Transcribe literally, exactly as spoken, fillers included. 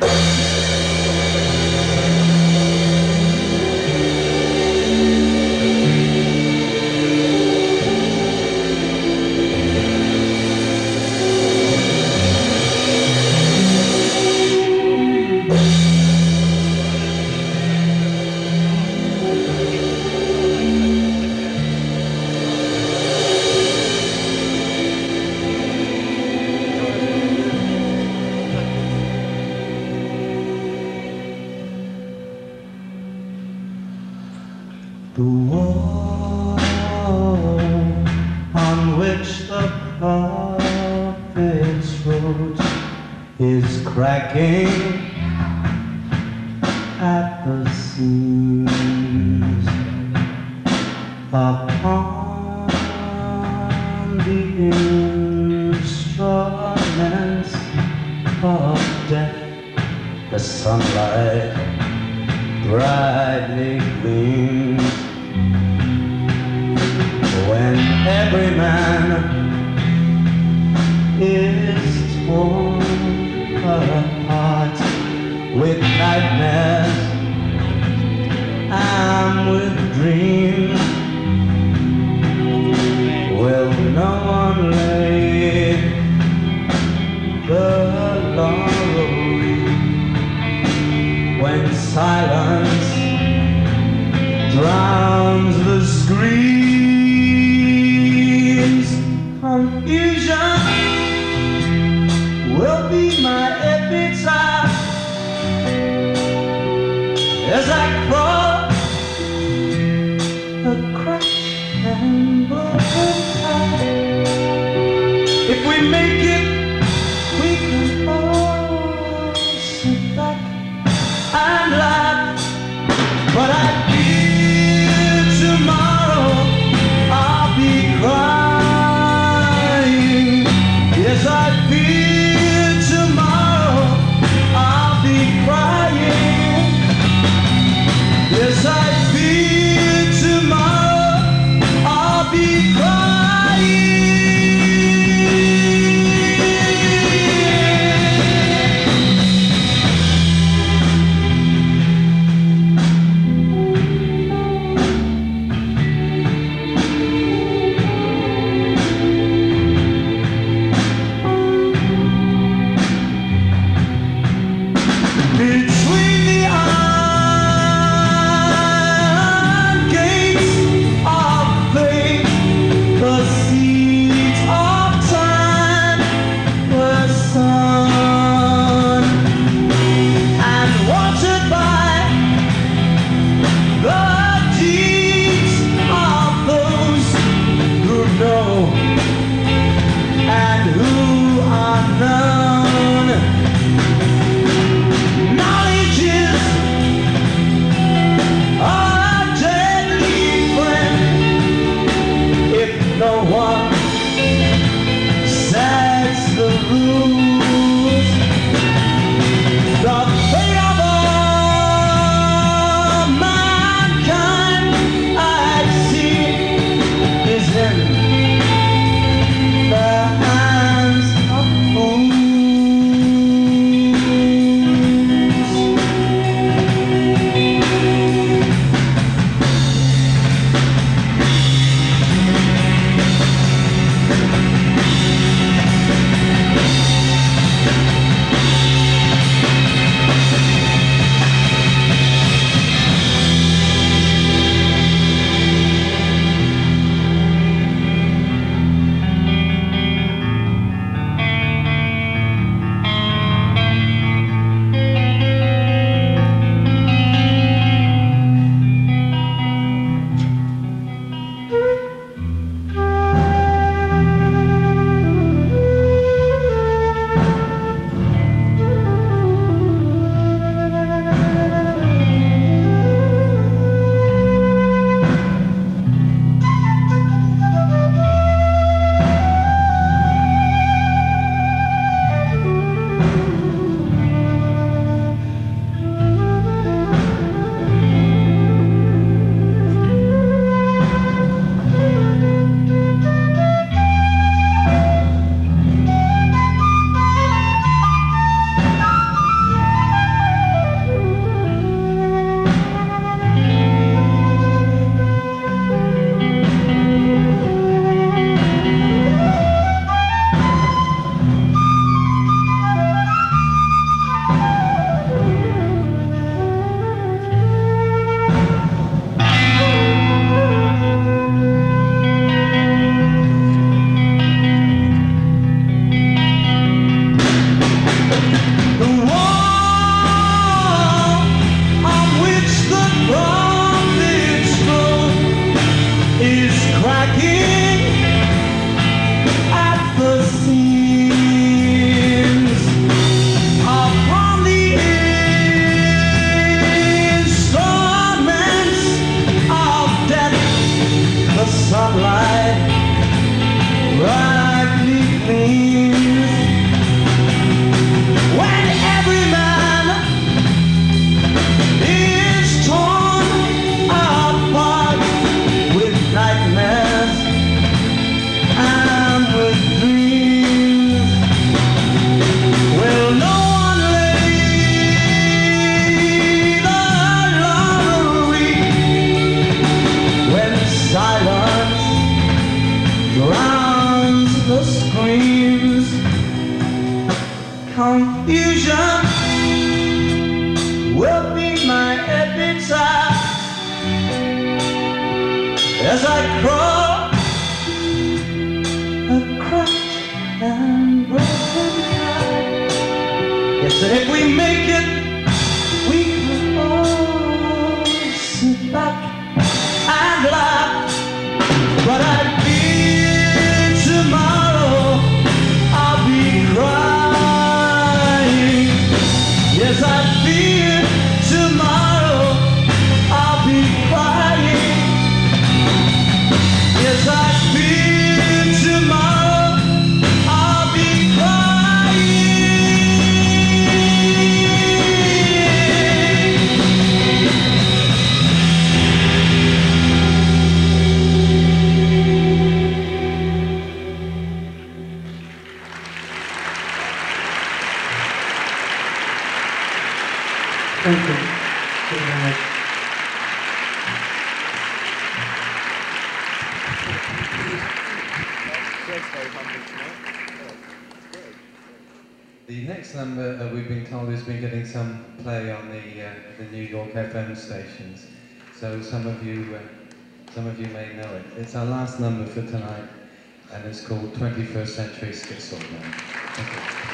The wall on which the prophets wrote is cracking at the seams. Upon the instruments of death, the sunlight brightly gleams. When every man is torn apart with nightmares and with dreams, will no one lay the laurel when silence drowns the screams? Confusion will be my epitaph as I crawl the cracked and broken path. If we make it, we can all sit back and laugh. But I fear tomorrow as I crawl across and broken heart. Yes, and if we make it, we can all sit back and laugh. But I fear tomorrow I'll be crying. Yes, I fear tomorrow I'll be crying. Yes, I fear tomorrow I'll be crying. Thank you. Thank you very much. The next number, uh, we've been told, has been getting some play on the uh, the New York F M stations, so some of you uh, some of you may know it. It's our last number for tonight, and it's called twenty-first Century Schizoid Man. Thank you.